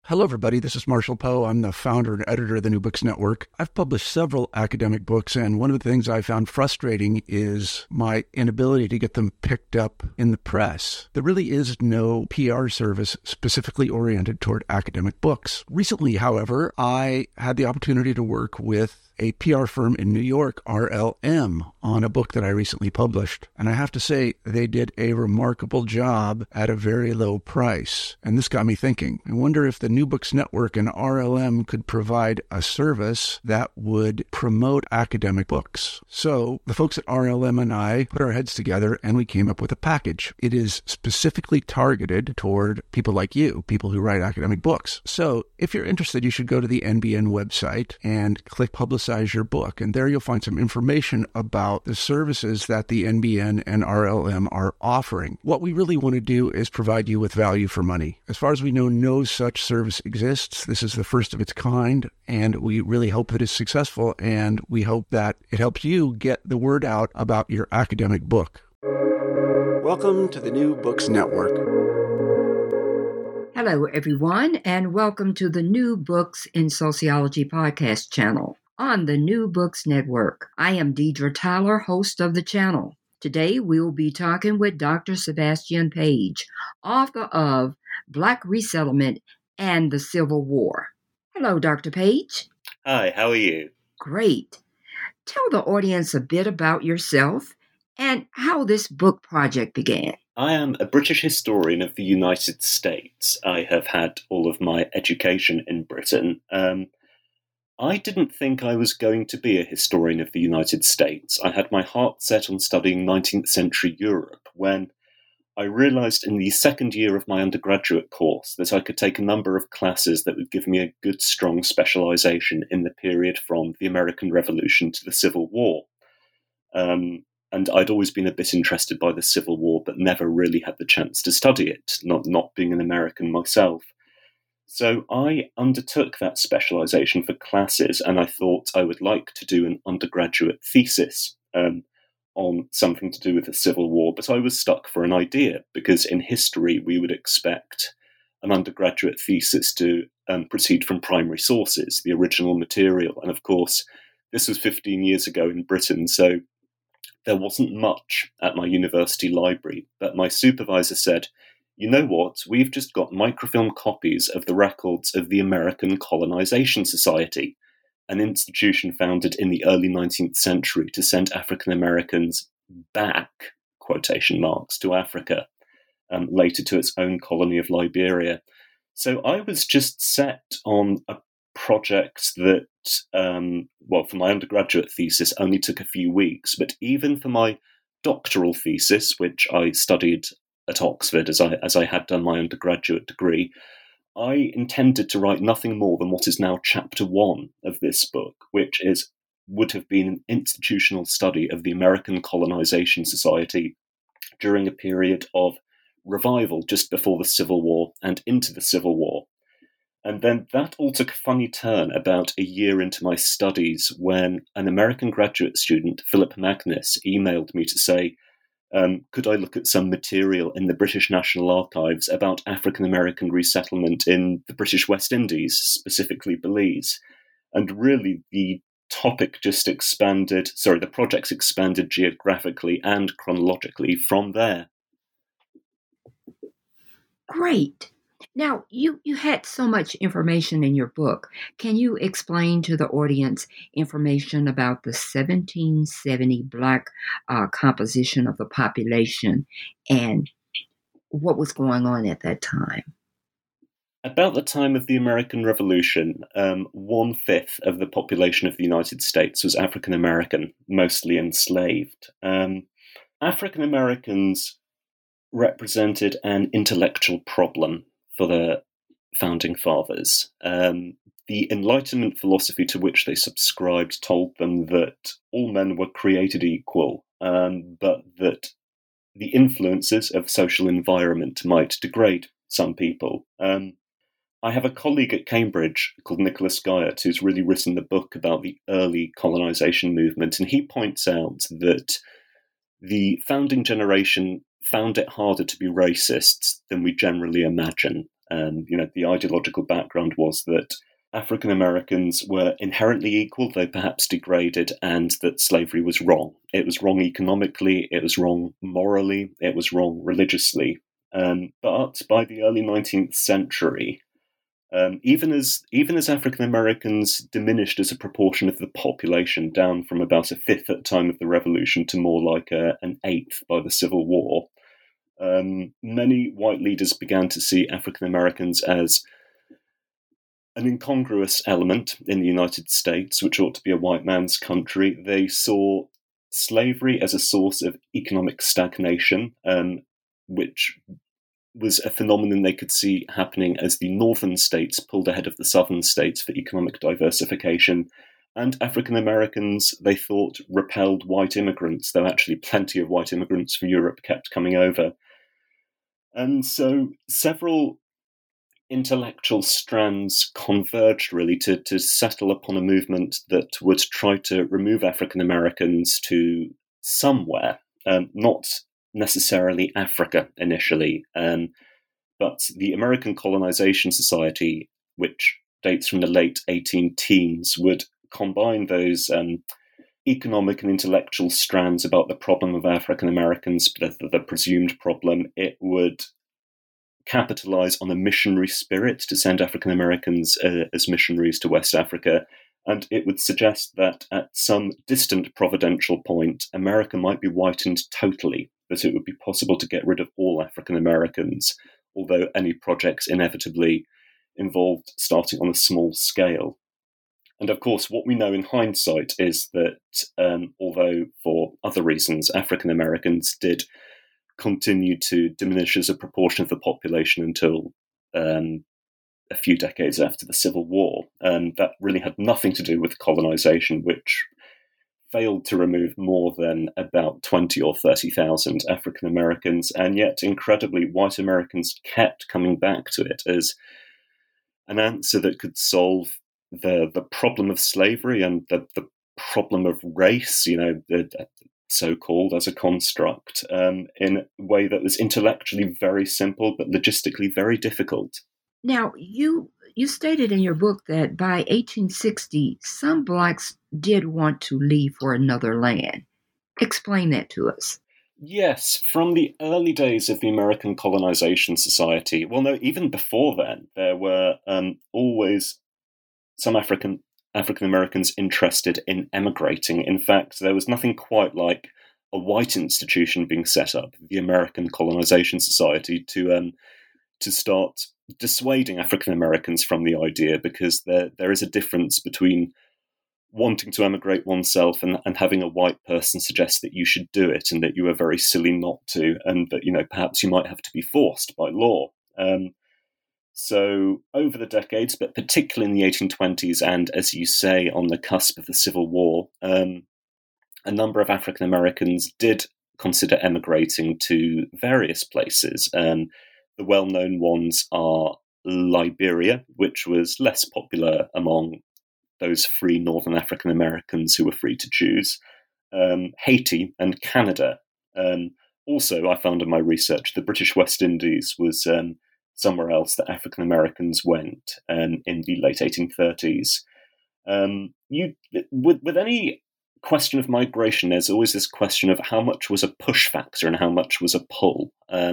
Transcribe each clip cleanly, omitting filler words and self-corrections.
Hello, everybody. This is Marshall Poe. I'm the founder and editor of the New Books Network. I've published several academic books, and one of the things I found frustrating is my inability to get them picked up in the press. There really is no PR service specifically oriented toward academic books. Recently, however, I had the opportunity to work with a PR firm in New York, RLM, on a book that I recently published. And I have to say, they did a remarkable job at a very low price. And this got me thinking. I wonder if the New Books Network and RLM could provide a service that would promote academic books. So the folks at RLM and I put our heads together and we came up with a package. It is specifically targeted toward people like you, people who write academic books. So if you're interested, you should go to the NBN website and click Publicize Your Book. And there you'll find some information about the services that the NBN and RLM are offering. What we really want to do is provide you with value for money. As far as we know, no such service exists. This is the first of its kind, and we really hope that it's successful, and we hope that it helps you get the word out about your academic book. Welcome to the New Books Network. Hello, everyone, and welcome to the New Books in Sociology podcast channel on the New Books Network. I am Deidre Tyler, host of the channel. Today, we will be talking with Dr. Sebastian Page, author of Black Resettlement and the Civil War. Hello, Dr. Page. Hi, how are you? Great. Tell the audience a bit about yourself and how this book project began. I am a British historian of the United States. I have had all of my education in Britain. I didn't think I was going to be a historian of the United States. I had my heart set on studying 19th century Europe when I realized in the second year of my undergraduate course that I could take a number of classes that would give me a good, strong specialization in the period from the American Revolution to the Civil War. And I'd always been a bit interested by the Civil War, but never really had the chance to study it, not being an American myself. So I undertook that specialization for classes, and I thought I would like to do an undergraduate thesis on something to do with the Civil War, but I was stuck for an idea, because in history we would expect an undergraduate thesis to proceed from primary sources, the original material. And of course, this was 15 years ago in Britain, so there wasn't much at my university library, but my supervisor said, you know what, we've just got microfilm copies of the records of the American Colonization Society, an institution founded in the early 19th century to send African Americans back, quotation marks, to Africa, later to its own colony of Liberia. So I was just set on a project that, for my undergraduate thesis only took a few weeks, but even for my doctoral thesis, which I studied at Oxford as I had done my undergraduate degree, I intended to write nothing more than what is now chapter 1 of this book, which would have been an institutional study of the American Colonization Society during a period of revival just before the Civil War and into the Civil War. And then that all took a funny turn about a year into my studies when an American graduate student, Philip Magnus, emailed me to say, could I look at some material in the British National Archives about African-American resettlement in the British West Indies, specifically Belize? And really, the projects expanded geographically and chronologically from there. Great. Now, you had so much information in your book. Can you explain to the audience information about the 1770 Black composition of the population and what was going on at that time? About the time of the American Revolution, 1/5 of the population of the United States was African American, mostly enslaved. African Americans represented an intellectual problem for the founding fathers. The Enlightenment philosophy to which they subscribed told them that all men were created equal, but that the influences of social environment might degrade some people. I have a colleague at Cambridge called Nicholas Guyot who's really written the book about the early colonization movement, and he points out that the founding generation found it harder to be racists than we generally imagine. The ideological background was that African Americans were inherently equal, though perhaps degraded, and that slavery was wrong. It was wrong economically, it was wrong morally, it was wrong religiously. But by the early 19th century, even as African Americans diminished as a proportion of the population, down from about a fifth at the time of the Revolution to more like an eighth by the Civil War, many white leaders began to see African Americans as an incongruous element in the United States, which ought to be a white man's country. They saw slavery as a source of economic stagnation, which was a phenomenon they could see happening as the northern states pulled ahead of the southern states for economic diversification. And African Americans, they thought, repelled white immigrants, though actually plenty of white immigrants from Europe kept coming over. And so several intellectual strands converged really to settle upon a movement that would try to remove African Americans to somewhere, not necessarily Africa initially, but the American Colonization Society, which dates from the late 18 teens, would combine those economic and intellectual strands about the problem of African Americans, the presumed problem. It would capitalize on a missionary spirit to send African Americans as missionaries to West Africa, and it would suggest that at some distant providential point, America might be whitened totally, that it would be possible to get rid of all African Americans, although any projects inevitably involved starting on a small scale. And of course, what we know in hindsight is that although for other reasons African Americans did continue to diminish as a proportion of the population until a few decades after the Civil War, that really had nothing to do with colonization, which failed to remove more than about 20 or 30,000 African Americans, and yet incredibly white Americans kept coming back to it as an answer that could solve the problem of slavery and the problem of race, so-called as a construct, in a way that was intellectually very simple but logistically very difficult. Now, you stated in your book that by 1860, some blacks did want to leave for another land. Explain that to us. Yes, from the early days of the American Colonization Society, well, no, even before then, there were always some African Americans interested in emigrating. In fact, there was nothing quite like a white institution being set up, the American Colonization Society, to start dissuading African Americans from the idea, because there is a difference between wanting to emigrate oneself and having a white person suggest that you should do it and that you are very silly not to, and that perhaps you might have to be forced by law. So over the decades, but particularly in the 1820s, and as you say, on the cusp of the Civil War, a number of African Americans did consider emigrating to various places. The well-known ones are Liberia, which was less popular among those free Northern African Americans who were free to choose, Haiti, and Canada. Also, I found in my research, the British West Indies was somewhere else that African Americans went in the late 1830s. With any question of migration, there's always this question of how much was a push factor and how much was a pull.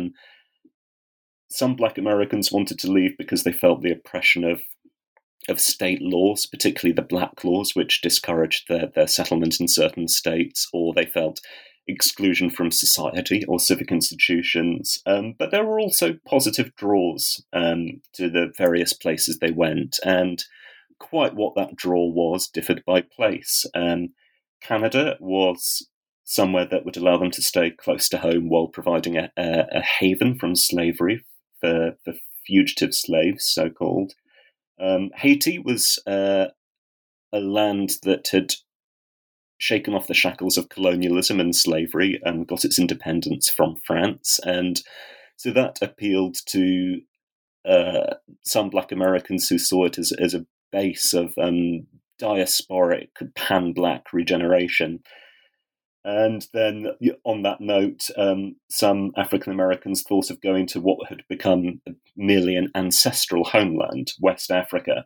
Some Black Americans wanted to leave because they felt the oppression of state laws, particularly the black laws, which discouraged their settlement in certain states, or they felt exclusion from society or civic institutions. But there were also positive draws to the various places they went, and quite what that draw was differed by place. Canada was somewhere that would allow them to stay close to home while providing a haven from slavery for fugitive slaves, so-called. Haiti was a land that had shaken off the shackles of colonialism and slavery and got its independence from France. And so that appealed to some Black Americans who saw it as a base of diasporic pan-Black regeneration. And then, on that note, some African Americans thought of going to what had become merely an ancestral homeland, West Africa.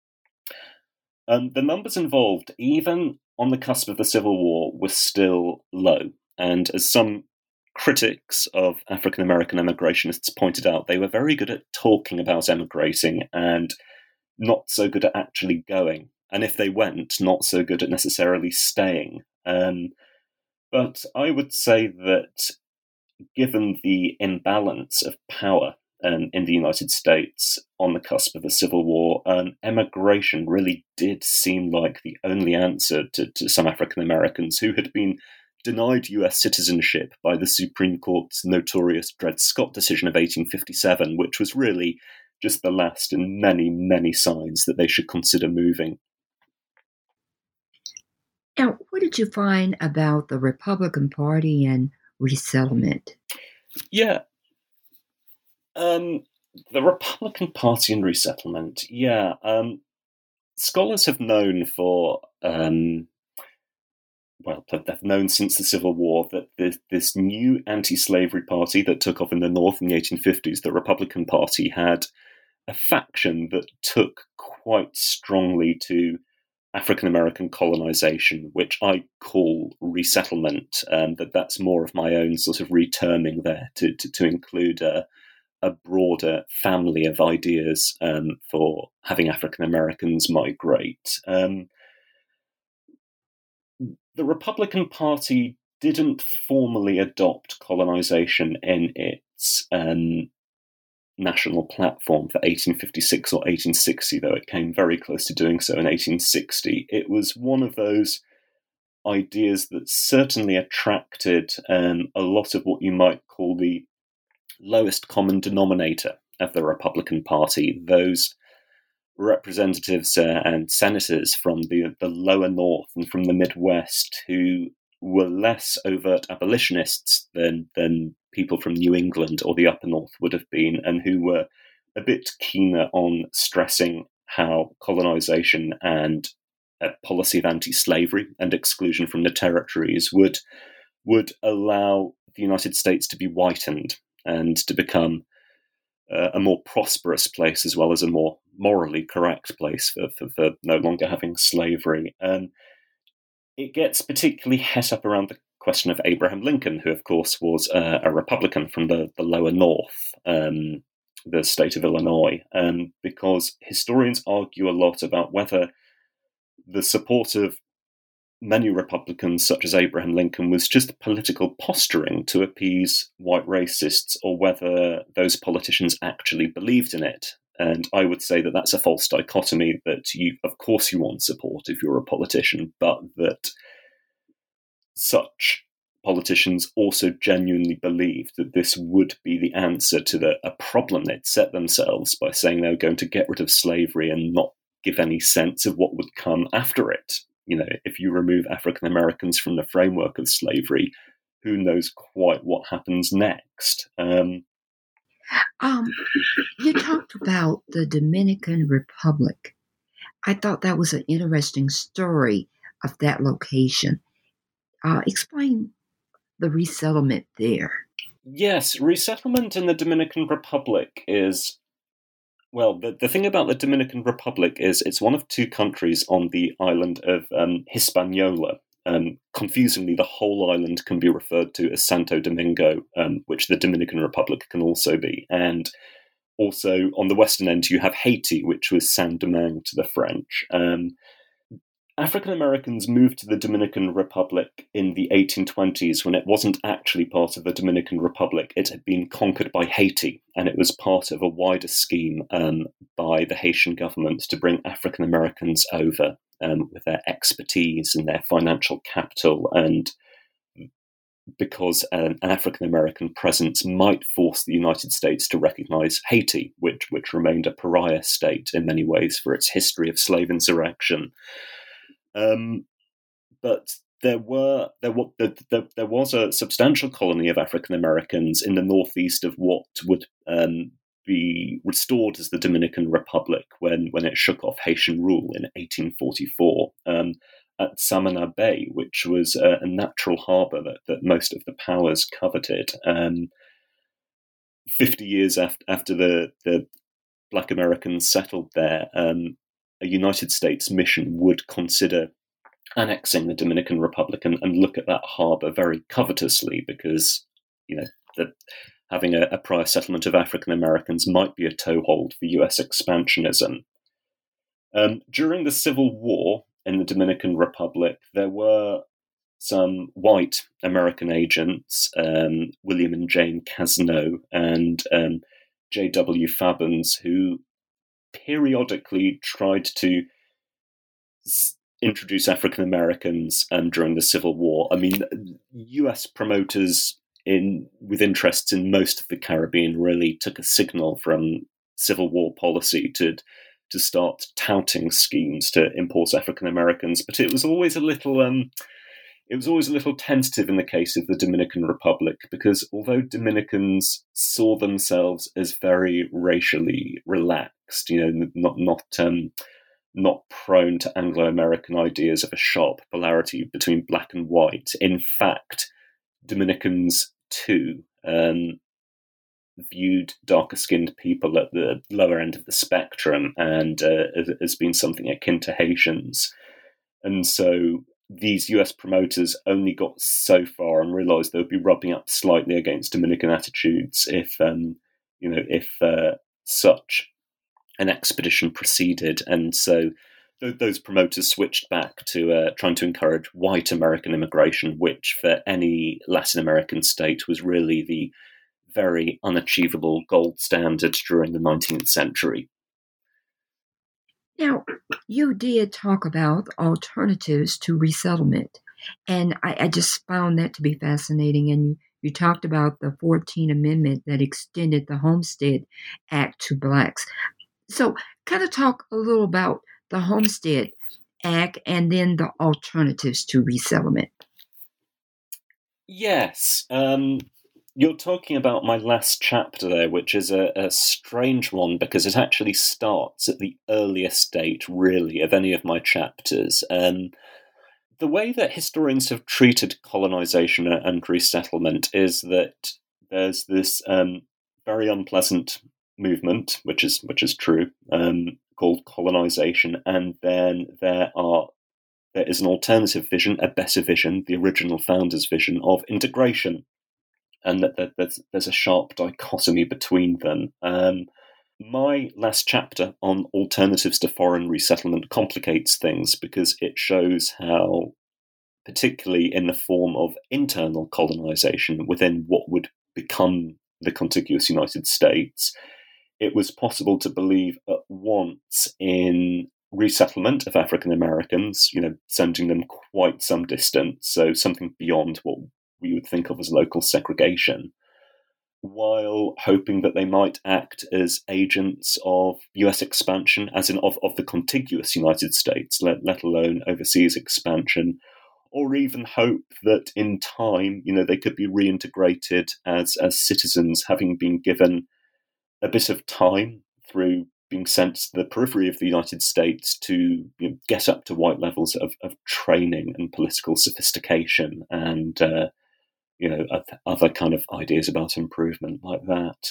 The numbers involved, even on the cusp of the Civil War, were still low. And as some critics of African American emigrationists pointed out, they were very good at talking about emigrating and not so good at actually going. And if they went, not so good at necessarily staying. But I would say that given the imbalance of power in the United States on the cusp of the Civil War, emigration really did seem like the only answer to some African Americans who had been denied US citizenship by the Supreme Court's notorious Dred Scott decision of 1857, which was really just the last in many, many signs that they should consider moving. Now, what did you find about the Republican Party and resettlement? Yeah. The Republican Party and resettlement, yeah. Scholars have known for, they've known since the Civil War that this new anti-slavery party that took off in the North in the 1850s, the Republican Party, had a faction that took quite strongly to African-American colonization, which I call resettlement, that's more of my own sort of reterming there to include a broader family of ideas for having African-Americans migrate. The Republican Party didn't formally adopt colonization in its national platform for 1856 or 1860, though it came very close to doing so in 1860. It was one of those ideas that certainly attracted a lot of what you might call the lowest common denominator of the Republican Party, those representatives and senators from the lower North and from the Midwest who were less overt abolitionists than people from New England or the Upper North would have been, and who were a bit keener on stressing how colonization and a policy of anti-slavery and exclusion from the territories would allow the United States to be whitened and to become a more prosperous place, as well as a more morally correct place for no longer having slavery. It gets particularly het up around the question of Abraham Lincoln, who, of course, was a Republican from the lower North, the state of Illinois, because historians argue a lot about whether the support of many Republicans, such as Abraham Lincoln, was just political posturing to appease white racists, or whether those politicians actually believed in it. And I would say that that's a false dichotomy, that of course you want support if you're a politician, but that such politicians also genuinely believed that this would be the answer to a problem they'd set themselves by saying they were going to get rid of slavery and not give any sense of what would come after it. You know, if you remove African Americans from the framework of slavery, who knows quite what happens next? You talked about the Dominican Republic. I thought that was an interesting story of that location. Explain the resettlement there. Yes, resettlement in the Dominican Republic is, well, the thing about the Dominican Republic is it's one of two countries on the island of Hispaniola. Confusingly, the whole island can be referred to as Santo Domingo, which the Dominican Republic can also be. And also on the western end, you have Haiti, which was Saint-Domingue to the French. African Americans moved to the Dominican Republic in the 1820s when it wasn't actually part of the Dominican Republic. It had been conquered by Haiti, and it was part of a wider scheme by the Haitian government to bring African Americans over with their expertise and their financial capital, and because an African American presence might force the United States to recognize Haiti, which remained a pariah state in many ways for its history of slave insurrection. But there was a substantial colony of African Americans in the northeast of what would be restored as the Dominican Republic when it shook off Haitian rule in 1844. at Samana Bay, which was a natural harbour that most of the powers coveted. 50 years after the Black Americans settled there, a United States mission would consider annexing the Dominican Republic and look at that harbour very covetously, because having a prior settlement of African Americans might be a toehold for US expansionism. During the Civil War in the Dominican Republic, there were some white American agents, William and Jane Casno and J.W. Fabbins, who periodically tried to introduce African Americans during the Civil War. I mean, US promoters with interests in most of the Caribbean really took a signal from Civil War policy to start touting schemes to import African Americans, but it was always a little tentative in the case of the Dominican Republic, because although Dominicans saw themselves as very racially relaxed, not prone to Anglo-American ideas of a sharp polarity between black and white, in fact, Dominicans too viewed darker-skinned people at the lower end of the spectrum and as being something akin to Haitians. And so these US promoters only got so far and realised they would be rubbing up slightly against Dominican attitudes if such an expedition proceeded. And so those promoters switched back to trying to encourage white American immigration, which for any Latin American state was really the very unachievable gold standard during the 19th century. Now, you did talk about alternatives to resettlement, and I just found that to be fascinating. And you talked about the 14th Amendment that extended the Homestead Act to blacks. So kind of talk a little about the Homestead Act and then the alternatives to resettlement. Yes. You're talking about my last chapter there, which is a strange one because it actually starts at the earliest date, really, of any of my chapters. The way that historians have treated colonization and resettlement is that there's this very unpleasant movement, which is true, called colonization, and then there is an alternative vision, a better vision, the original founders' vision of integration. And that there's a sharp dichotomy between them. My last chapter on alternatives to foreign resettlement complicates things because it shows how, particularly in the form of internal colonization within what would become the contiguous United States, it was possible to believe at once in resettlement of African Americans, sending them quite some distance, so something beyond what we would think of as local segregation, while hoping that they might act as agents of US expansion, as in of the contiguous United States, let alone overseas expansion, or even hope that in time, they could be reintegrated as citizens, having been given a bit of time through being sent to the periphery of the United States to get up to white levels of training and political sophistication and other kind of ideas about improvement like that.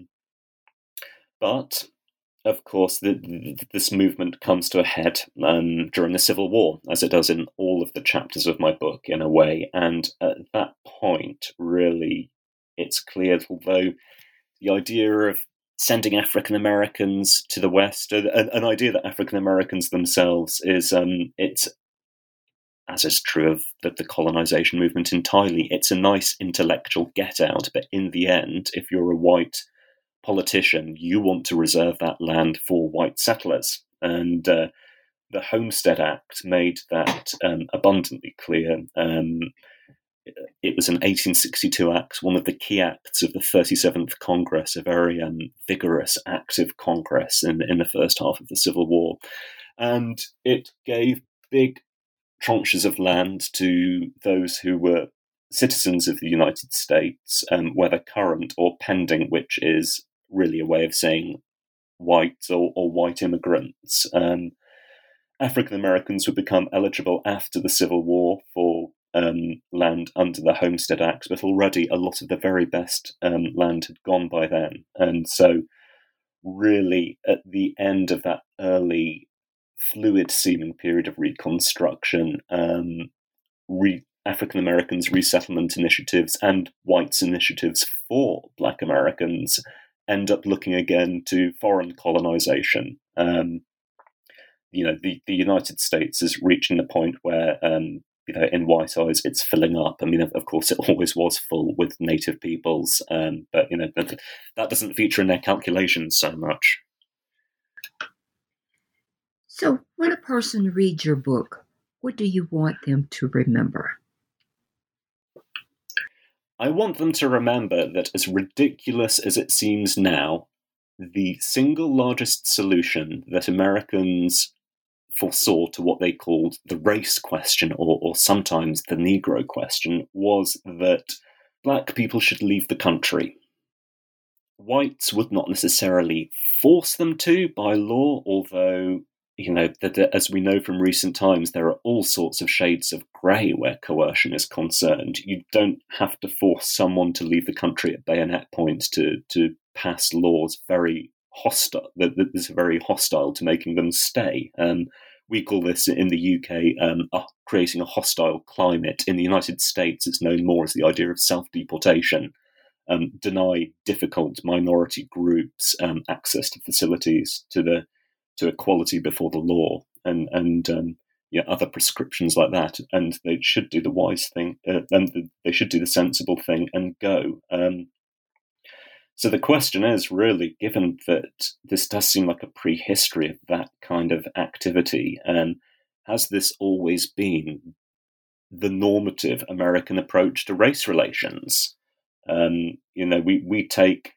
But, of course, this movement comes to a head during the Civil War, as it does in all of the chapters of my book, in a way. And at that point, really, it's clear, although the idea of sending African Americans to the West, an idea that African Americans themselves is, it's, as is true of the colonization movement entirely, it's a nice intellectual get-out, but in the end, if you're a white politician, you want to reserve that land for white settlers. And the Homestead Act made that abundantly clear. It was an 1862 act, one of the key acts of the 37th Congress, a very vigorous, active Congress in the first half of the Civil War. And it gave big tranches of land to those who were citizens of the United States, whether current or pending, which is really a way of saying white or white immigrants. African Americans would become eligible after the Civil War for land under the Homestead Act, but already a lot of the very best land had gone by then. And so, really, at the end of that early, fluid-seeming period of Reconstruction, African Americans' resettlement initiatives and whites' initiatives for Black Americans end up looking again to foreign colonization. The United States is reaching the point where, in white eyes, it's filling up. I mean, of course, it always was full with native peoples, but that doesn't feature in their calculations so much. So, when a person reads your book, what do you want them to remember? I want them to remember that, as ridiculous as it seems now, the single largest solution that Americans foresaw to what they called the race question, or sometimes the Negro question, was that Black people should leave the country. Whites would not necessarily force them to by law, although, as we know from recent times, there are all sorts of shades of grey where coercion is concerned. You don't have to force someone to leave the country at bayonet point to pass laws very hostile, that is very hostile to making them stay. We call this in the UK creating a hostile climate. In the United States, it's known more as the idea of self-deportation. Deny difficult minority groups access to facilities, to equality before the law, and other prescriptions like that. And they should do the wise thing, and they should do the sensible thing and go. So the question is really, given that this does seem like a prehistory of that kind of activity, has this always been the normative American approach to race relations? We take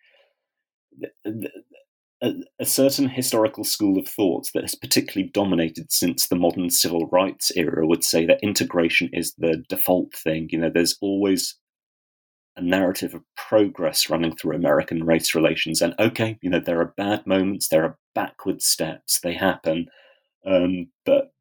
a certain historical school of thought that has particularly dominated since the modern civil rights era would say that integration is the default thing. There's always a narrative of progress running through American race relations. And okay, there are bad moments, there are backward steps, they happen. But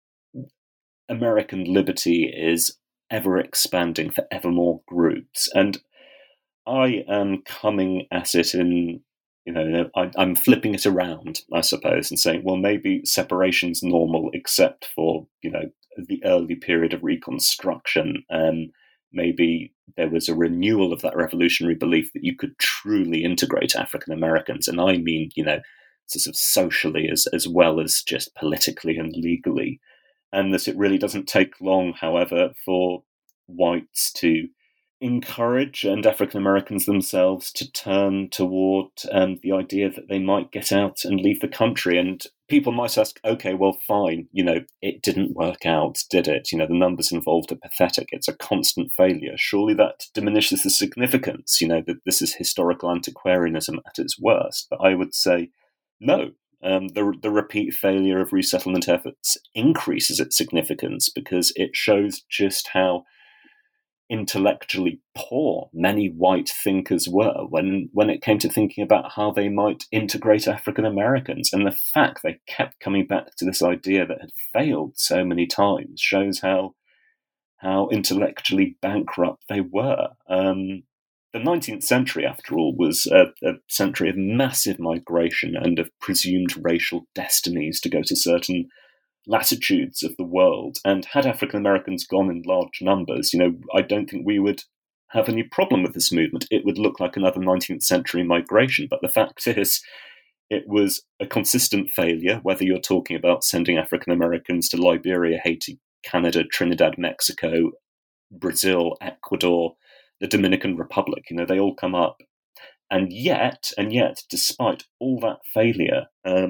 American liberty is ever expanding for ever more groups. And I am coming at it in, I'm flipping it around, I suppose, and saying, well, maybe separation's normal, except for, the early period of Reconstruction. Maybe there was a renewal of that revolutionary belief that you could truly integrate African Americans. And I mean, sort of socially as well as just politically and legally. And that it really doesn't take long, however, for whites to encourage, and African Americans themselves to turn toward the idea that they might get out and leave the country. And people might ask, okay, well, fine, it didn't work out, did it? The numbers involved are pathetic. It's a constant failure. Surely that diminishes the significance, that this is historical antiquarianism at its worst. But I would say, no. The repeat failure of resettlement efforts increases its significance because it shows just how intellectually poor many white thinkers were when it came to thinking about how they might integrate African Americans. And the fact they kept coming back to this idea that had failed so many times shows how intellectually bankrupt they were. The 19th century, after all, was a century of massive migration and of presumed racial destinies to go to certain latitudes of the world. And had African Americans gone in large numbers, I don't think we would have any problem with this movement. It would look like another 19th century migration. But the fact is, it was a consistent failure, whether you're talking about sending African Americans to Liberia, Haiti, Canada, Trinidad, Mexico, Brazil, Ecuador, the Dominican Republic. They all come up. And yet, despite all that failure,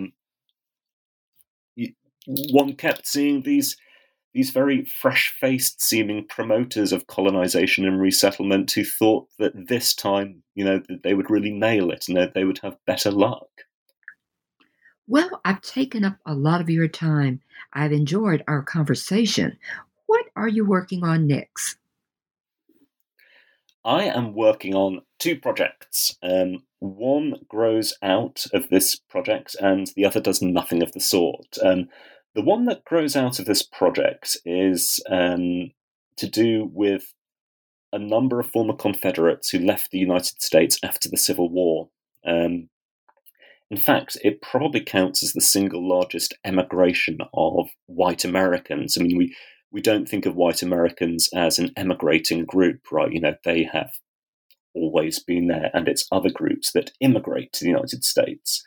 one kept seeing these very fresh-faced seeming promoters of colonization and resettlement who thought that this time, that they would really nail it and that they would have better luck. Well, I've taken up a lot of your time. I've enjoyed our conversation. What are you working on next? I am working on 2 projects. One grows out of this project and the other does nothing of the sort. The one that grows out of this project is to do with a number of former Confederates who left the United States after the Civil War. In fact, it probably counts as the single largest emigration of white Americans. I mean, we don't think of white Americans as an emigrating group, right? They have always been there, and it's other groups that immigrate to the United States.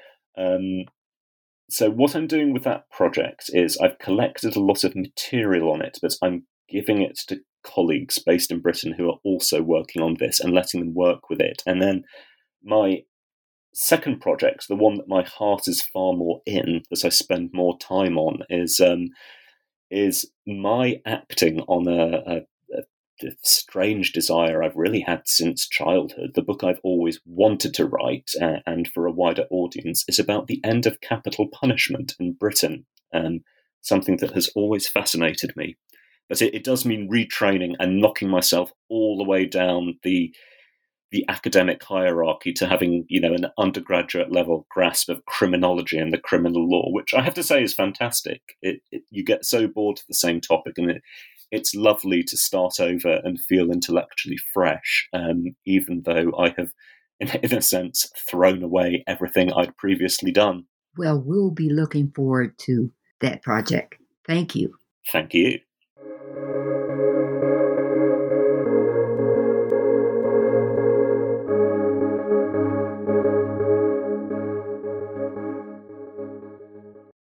So what I'm doing with that project is I've collected a lot of material on it, but I'm giving it to colleagues based in Britain who are also working on this and letting them work with it. And then my second project, the one that my heart is far more in, that I spend more time on, is my acting on a strange desire I've really had since childhood. The book I've always wanted to write, and for a wider audience, is about the end of capital punishment in Britain, something that has always fascinated me. But it does mean retraining and knocking myself all the way down the academic hierarchy to having, an undergraduate level grasp of criminology and the criminal law, which I have to say is fantastic. You get so bored of the same topic, and it's lovely to start over and feel intellectually fresh, even though I have, in a sense, thrown away everything I'd previously done. Well, we'll be looking forward to that project. Thank you. Thank you.